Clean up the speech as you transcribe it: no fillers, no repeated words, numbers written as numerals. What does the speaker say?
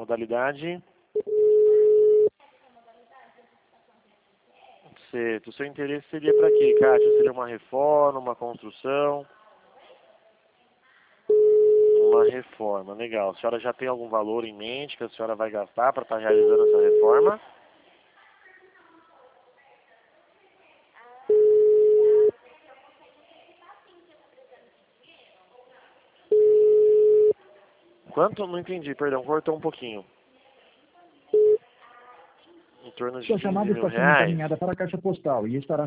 modalidade? Certo. O seu interesse seria para quê, Kátia? Seria uma reforma, uma construção? Uma reforma, legal. A senhora já tem algum valor em mente que a senhora vai gastar para estar realizando essa reforma? Quanto? Não entendi, perdão, cortou um pouquinho. Em torno de Sua 15 chamada mil está sendo reais? encaminhada para a caixa postal e estará